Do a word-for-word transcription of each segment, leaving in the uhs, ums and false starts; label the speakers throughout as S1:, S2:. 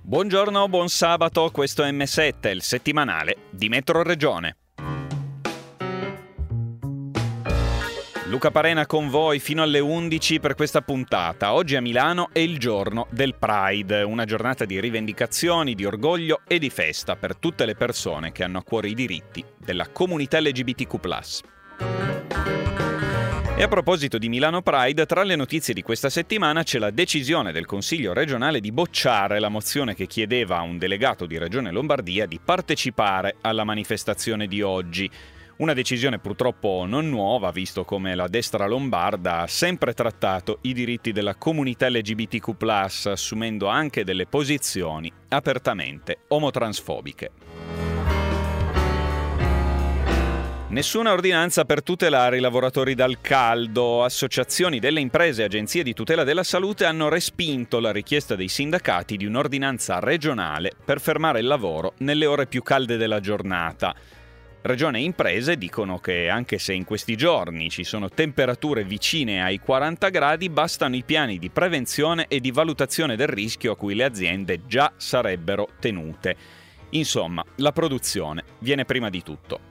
S1: Buongiorno, buon sabato, questo è M sette, il settimanale di Metro Regione. Luca Parena con voi fino alle undici per questa puntata. Oggi a Milano è il giorno del Pride, una giornata di rivendicazioni, di orgoglio e di festa per tutte le persone che hanno a cuore i diritti della comunità L G B T Q plus. E a proposito di Milano Pride, tra le notizie di questa settimana c'è la decisione del Consiglio regionale di bocciare la mozione che chiedeva a un delegato di Regione Lombardia di partecipare alla manifestazione di oggi. Una decisione purtroppo non nuova, visto come la destra lombarda ha sempre trattato i diritti della comunità L G B T Q plus, assumendo anche delle posizioni apertamente omotransfobiche. Nessuna ordinanza per tutelare i lavoratori dal caldo. Associazioni delle imprese e agenzie di tutela della salute hanno respinto la richiesta dei sindacati di un'ordinanza regionale per fermare il lavoro nelle ore più calde della giornata. Regione e imprese dicono che anche se in questi giorni ci sono temperature vicine ai quaranta gradi, bastano i piani di prevenzione e di valutazione del rischio a cui le aziende già sarebbero tenute. Insomma, la produzione viene prima di tutto.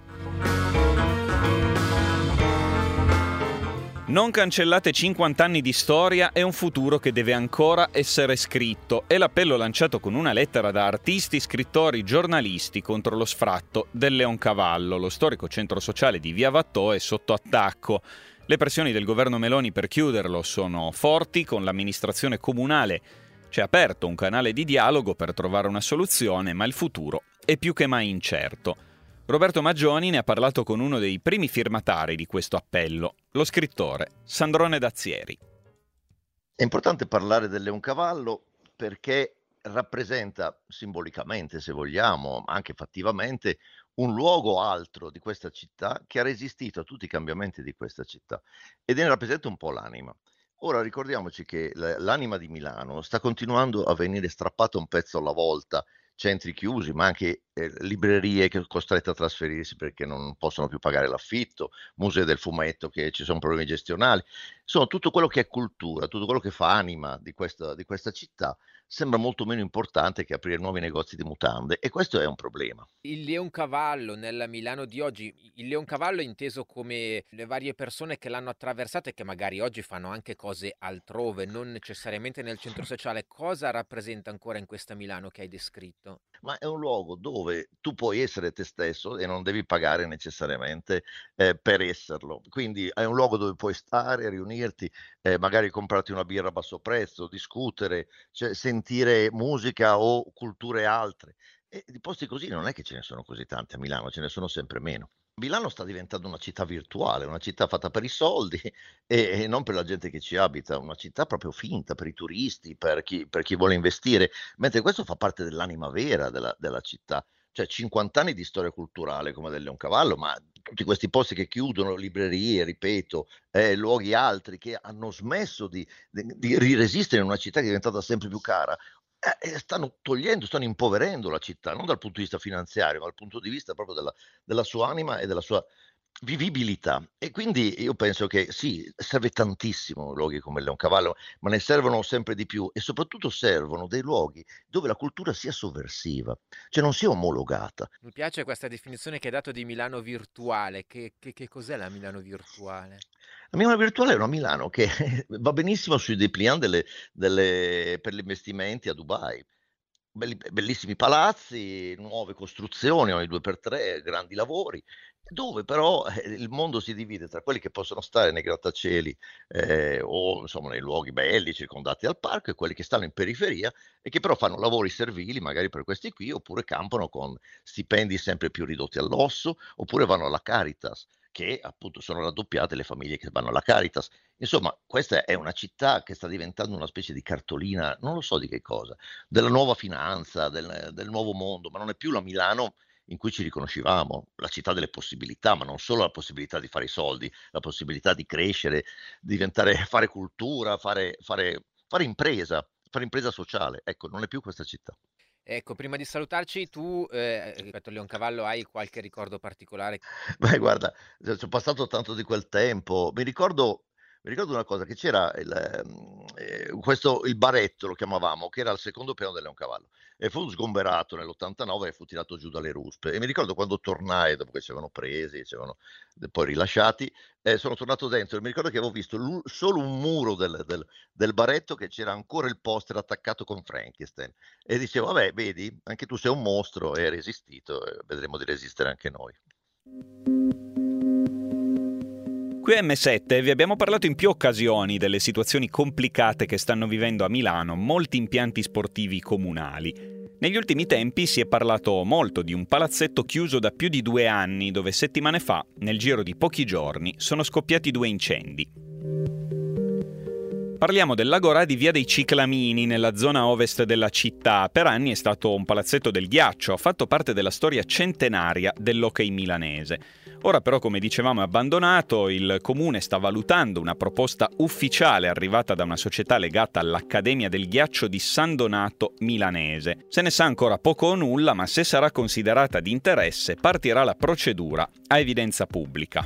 S1: Non cancellate cinquanta anni di storia e un futuro che deve ancora essere scritto. È l'appello lanciato con una lettera da artisti, scrittori, giornalisti contro lo sfratto del Leoncavallo. Lo storico centro sociale di Via Vattò è sotto attacco. Le pressioni del governo Meloni per chiuderlo sono forti, con l'amministrazione comunale c'è aperto un canale di dialogo per trovare una soluzione, ma il futuro è più che mai incerto. Roberto Maggioni ne ha parlato con uno dei primi firmatari di questo appello, lo scrittore Sandrone Dazzieri.
S2: È importante parlare del Leoncavallo perché rappresenta simbolicamente, se vogliamo, ma anche fattivamente, un luogo altro di questa città che ha resistito a tutti i cambiamenti di questa città ed ne rappresenta un po' l'anima. Ora ricordiamoci che l'anima di Milano sta continuando a venire strappata un pezzo alla volta, centri chiusi, ma anche eh, librerie che costrette a trasferirsi perché non possono più pagare l'affitto, musei del fumetto che ci sono problemi gestionali. Insomma, tutto quello che è cultura, tutto quello che fa anima di questa, di questa città sembra molto meno importante che aprire nuovi negozi di mutande e questo è un problema.
S3: Il Leoncavallo nella Milano di oggi, il Leoncavallo è inteso come le varie persone che l'hanno attraversato e che magari oggi fanno anche cose altrove, non necessariamente nel centro sociale. Cosa rappresenta ancora in questa Milano che hai descritto?
S2: Ma è un luogo dove tu puoi essere te stesso e non devi pagare necessariamente eh, per esserlo. Quindi è un luogo dove puoi stare, riunirti, eh, magari comprarti una birra a basso prezzo, discutere, cioè, sentire musica o culture altre. E di posti così non è che ce ne sono così tanti a Milano, ce ne sono sempre meno. Milano sta diventando una città virtuale, una città fatta per i soldi e, e non per la gente che ci abita, una città proprio finta per i turisti, per chi, per chi vuole investire, mentre questo fa parte dell'anima vera della, della città. Cioè cinquanta anni di storia culturale come del Leoncavallo, ma tutti questi posti che chiudono, librerie, ripeto, eh, luoghi altri che hanno smesso di, di, di resistere in una città che è diventata sempre più cara, eh, eh, stanno togliendo, stanno impoverendo la città, non dal punto di vista finanziario, ma dal punto di vista proprio della della sua anima e della sua vivibilità. E quindi io penso che sì, serve tantissimo luoghi come il Leoncavallo, ma ne servono sempre di più e soprattutto servono dei luoghi dove la cultura sia sovversiva, cioè non sia omologata.
S3: Mi piace questa definizione che hai dato di Milano virtuale. Che, che- che cos'è la Milano virtuale?
S2: La Milano virtuale è una Milano che va benissimo sui dépliant delle delle per gli investimenti a Dubai. Belli bellissimi palazzi, nuove costruzioni ogni due per tre, grandi lavori, dove però, eh, il mondo si divide tra quelli che possono stare nei grattacieli, ehm, o insomma nei luoghi belli circondati dal parco e quelli che stanno in periferia e che però fanno lavori servili magari per questi qui, oppure campano con stipendi sempre più ridotti all'osso, oppure vanno alla Caritas, che appunto sono raddoppiate le famiglie che vanno alla Caritas. Insomma, questa è una città che sta diventando una specie di cartolina, non lo so di che cosa, della nuova finanza, del del nuovo mondo, ma non è più la Milano in cui ci riconoscevamo, la città delle possibilità, ma non solo la possibilità di fare i soldi, la possibilità di crescere, diventare fare cultura, fare fare fare impresa, fare impresa sociale. Ecco, non è più questa città.
S3: Ecco, prima di salutarci, tu eh, rispetto a Leoncavallo hai qualche ricordo particolare?
S2: Beh guarda, c c'ho passato tanto di quel tempo. Mi ricordo mi ricordo una cosa, che c'era il, eh, questo, il baretto lo chiamavamo, che era al secondo piano del Leoncavallo, e fu sgomberato nell'ottantanove e fu tirato giù dalle ruspe. E mi ricordo quando tornai, dopo che ci avevano presi, ci avevano poi rilasciati, eh, sono tornato dentro e mi ricordo che avevo visto l- solo un muro del, del, del baretto, che c'era ancora il poster attaccato con Frankenstein. E dicevo, vabbè, vedi, anche tu sei un mostro e hai resistito, e vedremo di resistere anche noi.
S1: Qui a M sette vi abbiamo parlato in più occasioni delle situazioni complicate che stanno vivendo a Milano molti impianti sportivi comunali. Negli ultimi tempi si è parlato molto di un palazzetto chiuso da più di due anni, dove settimane fa, nel giro di pochi giorni, sono scoppiati due incendi. Parliamo dell'Agorà di Via dei Ciclamini, nella zona ovest della città. Per anni è stato un palazzetto del ghiaccio, ha fatto parte della storia centenaria dell'hockey milanese. Ora però, come dicevamo, è abbandonato. Il comune sta valutando una proposta ufficiale arrivata da una società legata all'Accademia del Ghiaccio di San Donato milanese. Se ne sa ancora poco o nulla, ma se sarà considerata di interesse partirà la procedura a evidenza pubblica.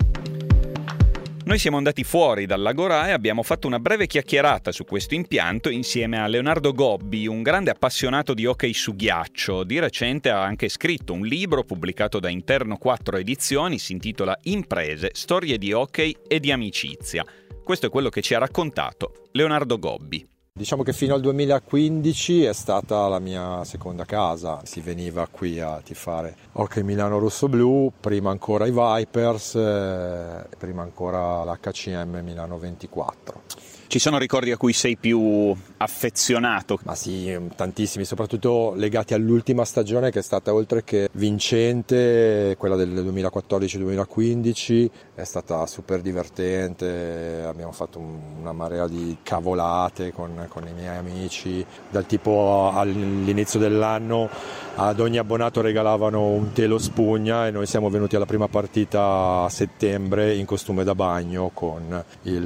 S1: Noi siamo andati fuori dall'Agorà e abbiamo fatto una breve chiacchierata su questo impianto insieme a Leonardo Gobbi, un grande appassionato di hockey su ghiaccio. Di recente ha anche scritto un libro pubblicato da Interno quattro Edizioni, si intitola Imprese, storie di hockey e di amicizia. Questo è quello che ci ha raccontato Leonardo Gobbi.
S4: Diciamo che fino al duemilaquindici è stata la mia seconda casa, si veniva qui a tifare hockey Milano Rosso-Blu, prima ancora i Vipers, eh, prima ancora l'H C M Milano ventiquattro.
S1: Ci sono ricordi a cui sei più affezionato?
S4: Ma sì, tantissimi, soprattutto legati all'ultima stagione che è stata, oltre che vincente, quella del duemilaquattordici duemilaquindici, è stata super divertente, abbiamo fatto una marea di cavolate con, con i miei amici, dal tipo all'inizio dell'anno ad ogni abbonato regalavano un telo spugna e noi siamo venuti alla prima partita a settembre in costume da bagno con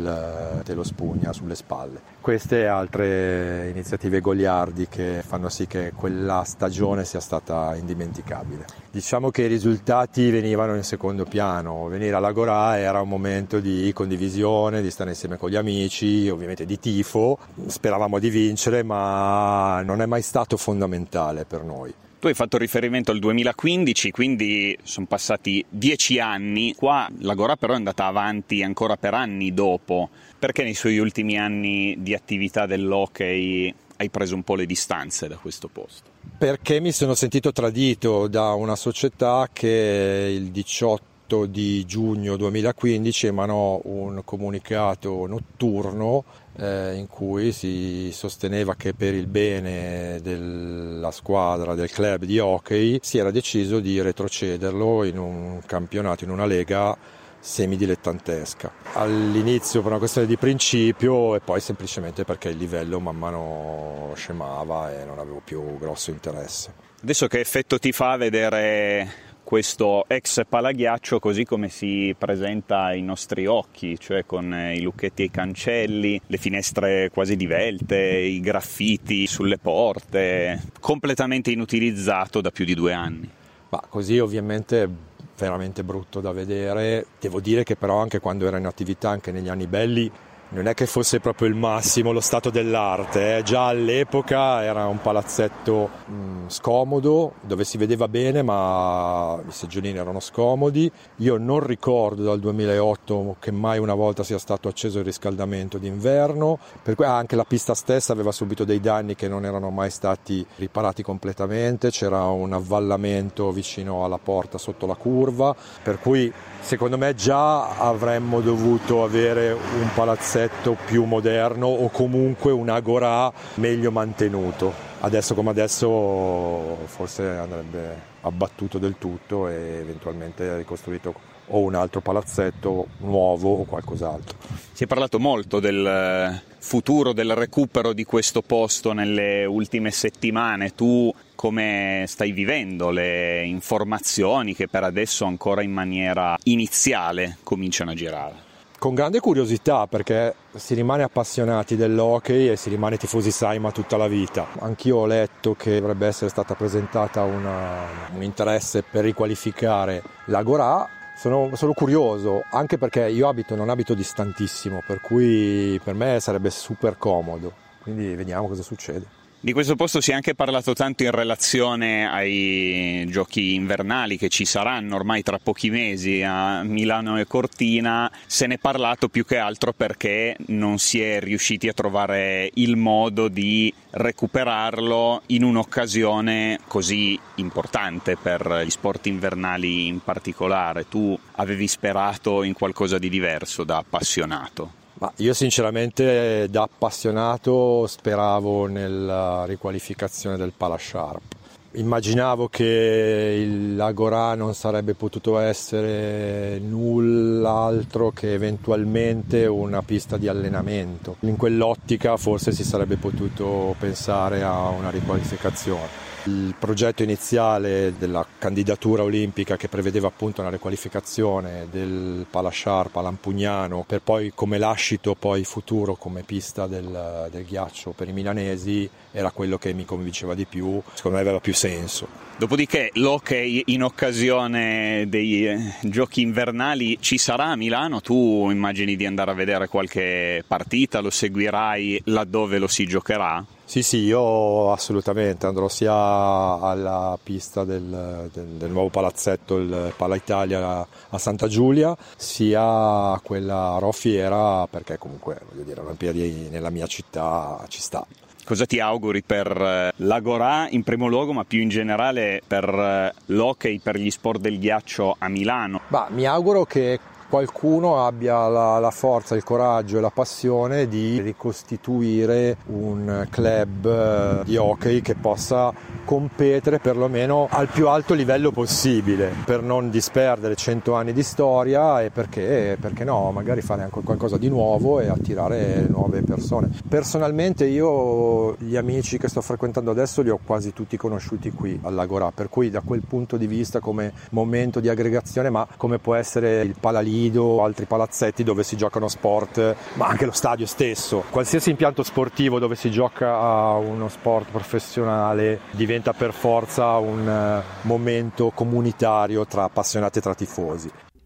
S4: il telo spugna sulle spalle. Queste e altre iniziative goliardi che fanno sì che quella stagione sia stata indimenticabile. Diciamo che i risultati venivano in secondo piano, venire all'Agorà era un momento di condivisione, di stare insieme con gli amici, ovviamente di tifo, speravamo di vincere, ma non è mai stato fondamentale per noi.
S1: Tu hai fatto riferimento al duemilaquindici, quindi sono passati dieci anni. Qua l'Agorà però è andata avanti ancora per anni dopo. Perché nei suoi ultimi anni di attività dell'hockey hai preso un po' le distanze da questo posto?
S4: Perché mi sono sentito tradito da una società che il diciotto di giugno duemilaquindici emanò un comunicato notturno eh, in cui si sosteneva che per il bene della squadra, del club di hockey, si era deciso di retrocederlo in un campionato, in una lega semidilettantesca. All'inizio per una questione di principio e poi semplicemente perché il livello man mano scemava e non avevo più grosso interesse.
S1: Adesso che effetto ti fa vedere questo ex palaghiaccio così come si presenta ai nostri occhi, cioè con i lucchetti ai cancelli, le finestre quasi divelte, i graffiti sulle porte, completamente inutilizzato da più di due anni?
S4: Ma così ovviamente veramente brutto da vedere. Devo dire che però anche quando era in attività, anche negli anni belli, non è che fosse proprio il massimo lo stato dell'arte, eh. Già all'epoca era un palazzetto mh, scomodo, dove si vedeva bene ma i seggiolini erano scomodi. Io non ricordo dal duemilaotto che mai una volta sia stato acceso il riscaldamento d'inverno, per cui anche la pista stessa aveva subito dei danni che non erano mai stati riparati completamente, c'era un avvallamento vicino alla porta sotto la curva, per cui secondo me già avremmo dovuto avere un palazzetto più moderno o comunque un agorà meglio mantenuto. Adesso come adesso forse andrebbe abbattuto del tutto e eventualmente ricostruito o un altro palazzetto nuovo o qualcos'altro.
S1: Si è parlato molto del futuro, del recupero di questo posto nelle ultime settimane. Tu come stai vivendo le informazioni che per adesso ancora in maniera iniziale cominciano a girare?
S4: Con grande curiosità, perché si rimane appassionati dell'hockey e si rimane tifosi Saima tutta la vita. Anch'io ho letto che dovrebbe essere stata presentata una, un interesse per riqualificare l'Agorà. Sono, sono curioso, anche perché io abito, non abito distantissimo, per cui per me sarebbe super comodo, quindi vediamo cosa succede.
S1: Di questo posto si è anche parlato tanto in relazione ai giochi invernali che ci saranno ormai tra pochi mesi a Milano e Cortina. Se ne è parlato più che altro perché non si è riusciti a trovare il modo di recuperarlo in un'occasione così importante per gli sport invernali in particolare. Tu avevi sperato in qualcosa di diverso da appassionato?
S4: Ma io sinceramente da appassionato speravo nella riqualificazione del Palasharp. Immaginavo che l'Agorà non sarebbe potuto essere null'altro che eventualmente una pista di allenamento. In quell'ottica forse si sarebbe potuto pensare a una riqualificazione. Il progetto iniziale della candidatura olimpica che prevedeva appunto una riqualificazione del Palasharp a Lampugnano per poi come lascito poi futuro come pista del, del ghiaccio per i milanesi era quello che mi convinceva di più, secondo me aveva più senso.
S1: Dopodiché l'hockey in occasione dei giochi invernali ci sarà a Milano? Tu immagini di andare a vedere qualche partita, lo seguirai laddove lo si giocherà?
S4: Sì, sì, io assolutamente andrò sia alla pista del, del, del nuovo palazzetto, il Pala Italia a Santa Giulia, sia a quella a Roffiera, perché comunque voglio dire, Olimpiadi nella mia città ci sta.
S1: Cosa ti auguri per l'Agorà in primo luogo, ma più in generale per l'hockey, per gli sport del ghiaccio a Milano?
S4: Bah, mi auguro che qualcuno abbia la, la forza, il coraggio e la passione di ricostituire un club di hockey che possa competere perlomeno al più alto livello possibile, per non disperdere cento anni di storia e perché, perché no, magari fare anche qualcosa di nuovo e attirare nuove persone. Personalmente io gli amici che sto frequentando adesso li ho quasi tutti conosciuti qui all'Agorà, per cui da quel punto di vista come momento di aggregazione, ma come può essere il Palalido, altri palazzetti dove si giocano sport, ma anche lo stadio stesso, qualsiasi impianto sportivo dove si gioca a uno sport professionale diventa per forza un momento comunitario tra appassionati e tra tifosi.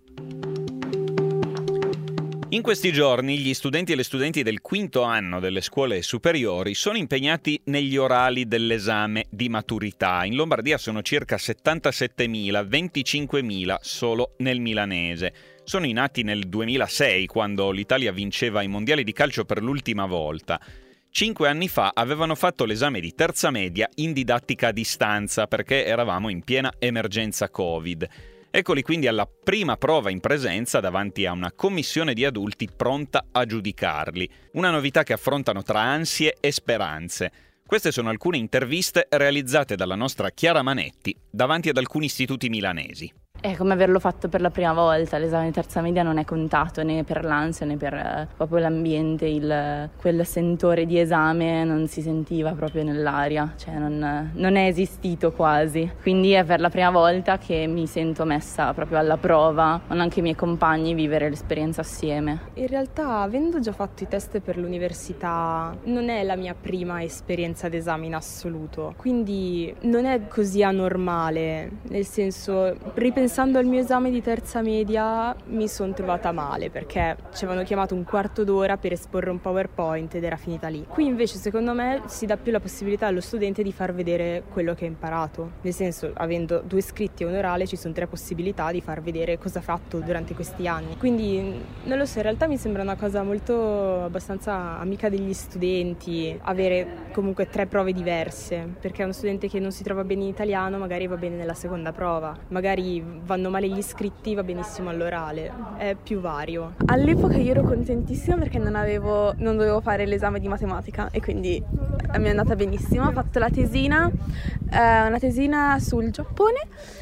S1: In questi giorni gli studenti e le studenti del quinto anno delle scuole superiori sono impegnati negli orali dell'esame di maturità. In Lombardia sono circa settantasettemila, venticinquemila solo nel milanese. Sono nati nel duemilasei, quando l'Italia vinceva i mondiali di calcio per l'ultima volta. Cinque anni fa avevano fatto l'esame di terza media in didattica a distanza perché eravamo in piena emergenza Covid. Eccoli quindi alla prima prova in presenza davanti a una commissione di adulti pronta a giudicarli. Una novità che affrontano tra ansie e speranze. Queste sono alcune interviste realizzate dalla nostra Chiara Manetti davanti ad alcuni istituti milanesi.
S5: È come averlo fatto per la prima volta, l'esame di terza media non è contato né per l'ansia né per eh, proprio l'ambiente, il, quel sentore di esame non si sentiva proprio nell'aria, cioè non, non è esistito quasi, quindi è per la prima volta che mi sento messa proprio alla prova, con anche i miei compagni vivere l'esperienza assieme.
S6: In realtà, avendo già fatto i test per l'università, non è la mia prima esperienza d'esame in assoluto, quindi non è così anormale, nel senso, ripensando Pensando al mio esame di terza media mi sono trovata male perché ci avevano chiamato un quarto d'ora per esporre un PowerPoint ed era finita lì. Qui invece secondo me si dà più la possibilità allo studente di far vedere quello che ha imparato, nel senso avendo due scritti e un orale ci sono tre possibilità di far vedere cosa ha fatto durante questi anni. Quindi non lo so, in realtà mi sembra una cosa molto abbastanza amica degli studenti avere comunque tre prove diverse, perché uno studente che non si trova bene in italiano magari va bene nella seconda prova, magari vanno male gli iscritti, va benissimo all'orale, è più vario.
S7: All'epoca io ero contentissima perché non avevo, non dovevo fare l'esame di matematica e quindi mi è andata benissimo. Ho fatto la tesina, eh, una tesina sul Giappone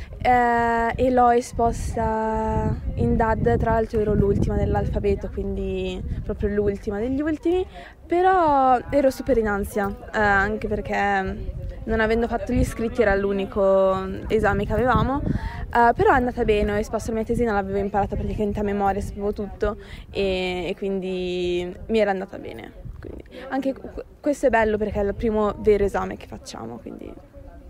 S7: eh, e l'ho esposta in D A D, tra l'altro ero l'ultima dell'alfabeto, quindi proprio l'ultima degli ultimi, però ero super in ansia, eh, anche perché non avendo fatto gli iscritti era l'unico esame che avevamo, uh, però è andata bene, ho esposto la mia tesina, l'avevo imparata praticamente a memoria, sapevo tutto e, e quindi mi era andata bene. Quindi anche questo è bello perché è il primo vero esame che facciamo, quindi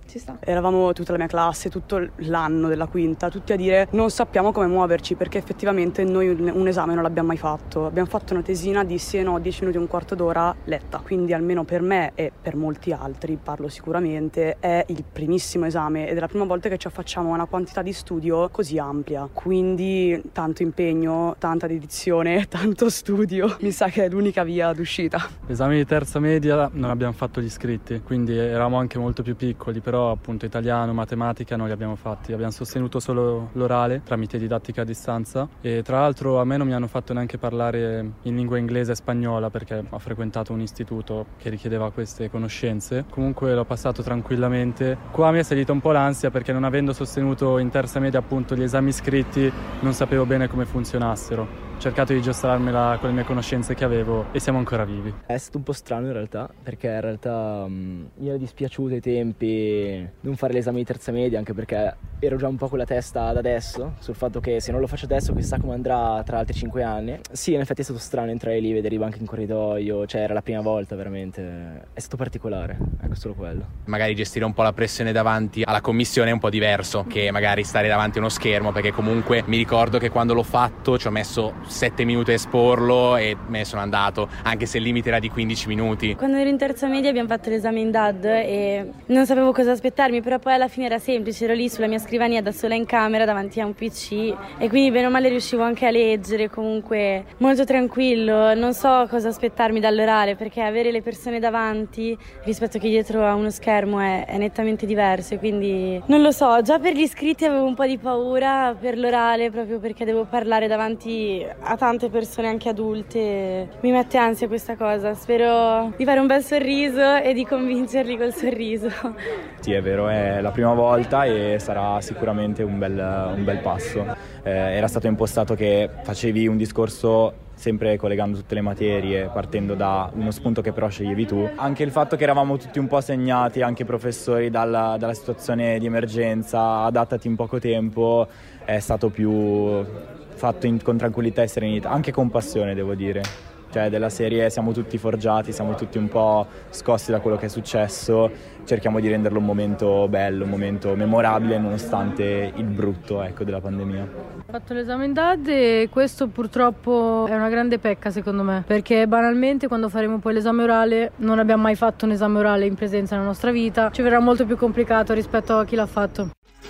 S7: ci sta.
S8: Eravamo tutta la mia classe, tutto l'anno della quinta, tutti a dire non sappiamo come muoverci, perché effettivamente noi un esame non l'abbiamo mai fatto. Abbiamo fatto una tesina di sì e no, dieci minuti, un quarto d'ora letta. Quindi almeno per me e per molti altri, parlo sicuramente, è il primissimo esame ed è la prima volta che ci affacciamo a una quantità di studio così ampia. Quindi tanto impegno, tanta dedizione, tanto studio. Mi sa che è l'unica via d'uscita.
S9: L'esame di terza media non abbiamo fatto gli iscritti, quindi eravamo anche molto più piccoli, però appunto italiano, matematica non li abbiamo fatti, abbiamo sostenuto solo l'orale tramite didattica a distanza e tra l'altro a me non mi hanno fatto neanche parlare in lingua inglese e spagnola perché ho frequentato un istituto che richiedeva queste conoscenze. Comunque l'ho passato tranquillamente. Qua mi è salita un po' l'ansia perché non avendo sostenuto in terza media appunto gli esami scritti non sapevo bene come funzionassero. Ho cercato di giostrarmela con le mie conoscenze che avevo e siamo ancora vivi.
S10: È stato un po' strano in realtà, perché in realtà mh, mi era dispiaciuto ai tempi non fare l'esame di terza media, anche perché ero già un po' con la testa da adesso, sul fatto che se non lo faccio adesso chissà come andrà tra altri cinque anni. Sì, in effetti è stato strano entrare lì, vedere i banchi in corridoio, cioè era la prima volta veramente, è stato particolare, ecco solo quello.
S11: Magari gestire un po' la pressione davanti alla commissione è un po' diverso che magari stare davanti a uno schermo, perché comunque mi ricordo che quando l'ho fatto ci ho messo sette minuti a esporlo e me ne sono andato, anche se il limite era di quindici minuti.
S12: Quando ero in terza media abbiamo fatto l'esame in D A D e non sapevo cosa aspettarmi, però poi alla fine era semplice, ero lì sulla mia scrivania da sola in camera davanti a un P C e quindi bene o male riuscivo anche a leggere, comunque molto tranquillo. Non so cosa aspettarmi dall'orale perché avere le persone davanti rispetto che dietro a uno schermo è, è nettamente diverso, quindi non lo so. Già per gli iscritti avevo un po' di paura, per l'orale proprio perché devo parlare davanti a tante persone anche adulte, mi mette ansia questa cosa. Spero di fare un bel sorriso e di convincerli col sorriso.
S13: Sì, è vero, è la prima volta e sarà sicuramente un bel, un bel passo. Eh, era stato impostato che facevi un discorso sempre collegando tutte le materie, partendo da uno spunto che però sceglievi tu. Anche il fatto che eravamo tutti un po' segnati, anche i professori, dalla, dalla situazione di emergenza, adattati in poco tempo, è stato più fatto in, con tranquillità e serenità, anche con passione devo dire. Cioè della serie siamo tutti forgiati, siamo tutti un po' scossi da quello che è successo, cerchiamo di renderlo un momento bello, un momento memorabile nonostante il brutto, ecco, della pandemia.
S14: Ho fatto l'esame in D A D e questo purtroppo è una grande pecca secondo me, perché banalmente quando faremo poi l'esame orale, non abbiamo mai fatto un esame orale in presenza nella nostra vita, ci verrà molto più complicato rispetto a chi l'ha fatto.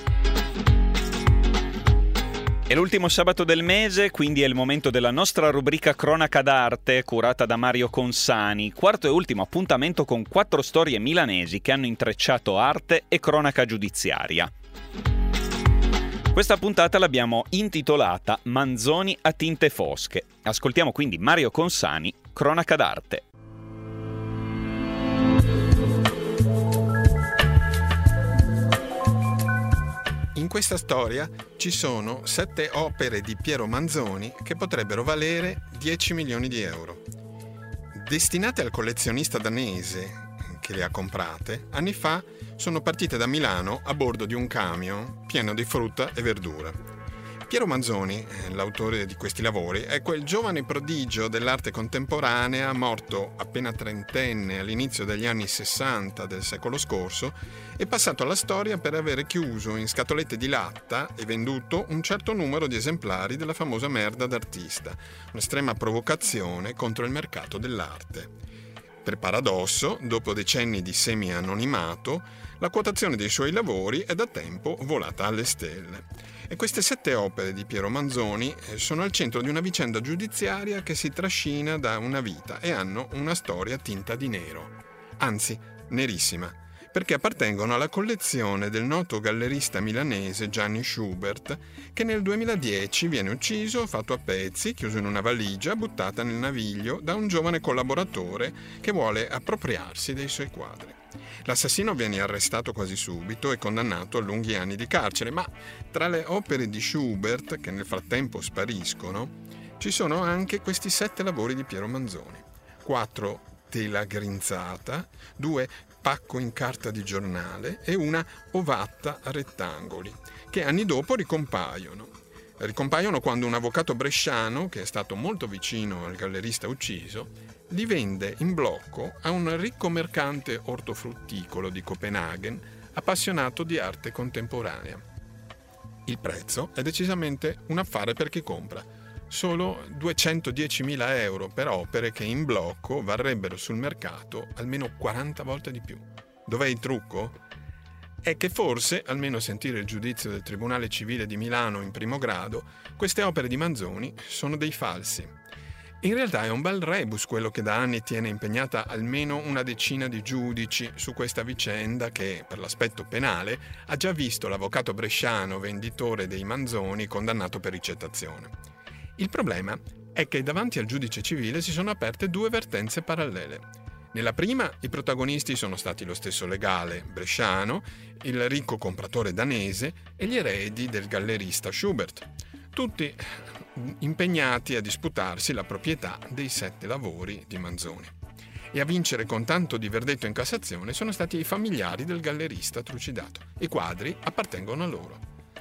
S1: È l'ultimo sabato del mese, quindi è il momento della nostra rubrica Cronaca d'arte, curata da Mario Consani. Quarto e ultimo appuntamento con quattro storie milanesi che hanno intrecciato arte e cronaca giudiziaria. Questa puntata l'abbiamo intitolata Manzoni a tinte fosche. Ascoltiamo quindi Mario Consani, Cronaca d'arte.
S15: In questa storia ci sono sette opere di Piero Manzoni che potrebbero valere dieci milioni di euro. Destinate al collezionista danese che le ha comprate, anni fa sono partite da Milano a bordo di un camion pieno di frutta e verdura. Piero Manzoni, l'autore di questi lavori, è quel giovane prodigio dell'arte contemporanea, morto appena trentenne all'inizio degli anni sessanta del secolo scorso, e passato alla storia per avere chiuso in scatolette di latta e venduto un certo numero di esemplari della famosa merda d'artista, un'estrema provocazione contro il mercato dell'arte. Per paradosso, dopo decenni di semi-anonimato, la quotazione dei suoi lavori è da tempo volata alle stelle. E queste sette opere di Piero Manzoni sono al centro di una vicenda giudiziaria che si trascina da una vita e hanno una storia tinta di nero, anzi nerissima, perché appartengono alla collezione del noto gallerista milanese Gianni Schubert, che nel duemiladieci viene ucciso, fatto a pezzi, chiuso in una valigia, buttata nel naviglio da un giovane collaboratore che vuole appropriarsi dei suoi quadri. L'assassino viene arrestato quasi subito e condannato a lunghi anni di carcere, ma tra le opere di Schubert, che nel frattempo spariscono, ci sono anche questi sette lavori di Piero Manzoni. Quattro tela grinzata, due pacco in carta di giornale e una ovatta a rettangoli, che anni dopo ricompaiono. Ricompaiono quando un avvocato bresciano, che è stato molto vicino al gallerista ucciso, li vende in blocco a un ricco mercante ortofrutticolo di Copenaghen appassionato di arte contemporanea. Il prezzo è decisamente un affare per chi compra, solo duecentodiecimila euro per opere che in blocco varrebbero sul mercato almeno quaranta volte di più. Dov'è il trucco? È che forse, almeno a sentire il giudizio del Tribunale Civile di Milano in primo grado, queste opere di Manzoni sono dei falsi. In realtà è un bel rebus quello che da anni tiene impegnata almeno una decina di giudici su questa vicenda che, per l'aspetto penale, ha già visto l'avvocato bresciano venditore dei Manzoni condannato per ricettazione. Il problema è che davanti al giudice civile si sono aperte due vertenze parallele. Nella prima i protagonisti sono stati lo stesso legale bresciano, il ricco compratore danese e gli eredi del gallerista Schubert, tutti impegnati a disputarsi la proprietà dei sette lavori di Manzoni. E a vincere con tanto di verdetto in Cassazione sono stati i familiari del gallerista trucidato. I quadri appartengono a loro.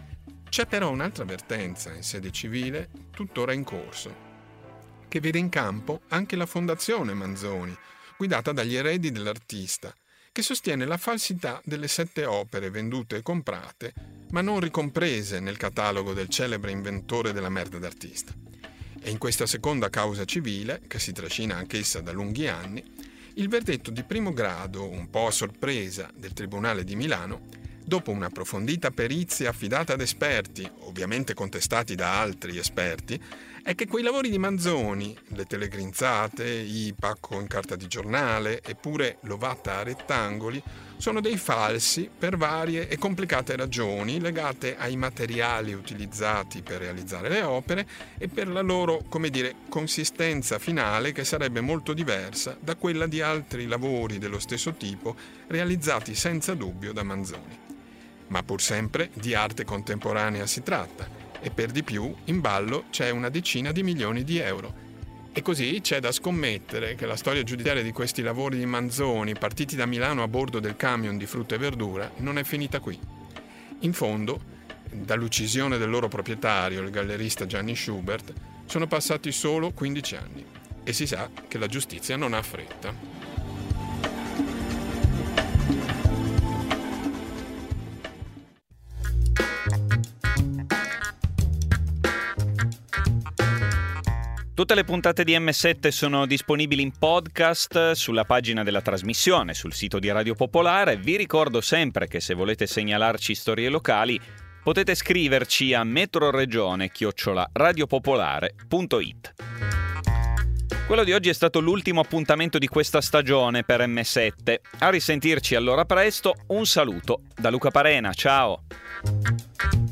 S15: C'è però un'altra vertenza in sede civile, tuttora in corso, che vede in campo anche la Fondazione Manzoni, guidata dagli eredi dell'artista, che sostiene la falsità delle sette opere vendute e comprate, ma non ricomprese nel catalogo del celebre inventore della merda d'artista. E in questa seconda causa civile, che si trascina anch'essa da lunghi anni, il verdetto di primo grado, un po' a sorpresa, del Tribunale di Milano, dopo un'approfondita perizia affidata ad esperti, ovviamente contestati da altri esperti, è che quei lavori di Manzoni, le telegrinzate, i pacco in carta di giornale e pure l'ovata a rettangoli, sono dei falsi per varie e complicate ragioni legate ai materiali utilizzati per realizzare le opere e per la loro, come dire, consistenza finale che sarebbe molto diversa da quella di altri lavori dello stesso tipo realizzati senza dubbio da Manzoni. Ma pur sempre di arte contemporanea si tratta. E per di più in ballo c'è una decina di milioni di euro. E così c'è da scommettere che la storia giudiziaria di questi lavori di Manzoni, partiti da Milano a bordo del camion di frutta e verdura, non è finita qui. In fondo, dall'uccisione del loro proprietario, il gallerista Gianni Schubert, sono passati solo quindici anni. E si sa che la giustizia non ha fretta.
S1: Tutte le puntate di emme sette sono disponibili in podcast sulla pagina della trasmissione, sul sito di Radio Popolare. Vi ricordo sempre che se volete segnalarci storie locali potete scriverci a metroregione chiocciola radiopopolare punto it. Quello di oggi è stato l'ultimo appuntamento di questa stagione per emme sette. A risentirci allora presto, un saluto da Luca Parena, ciao!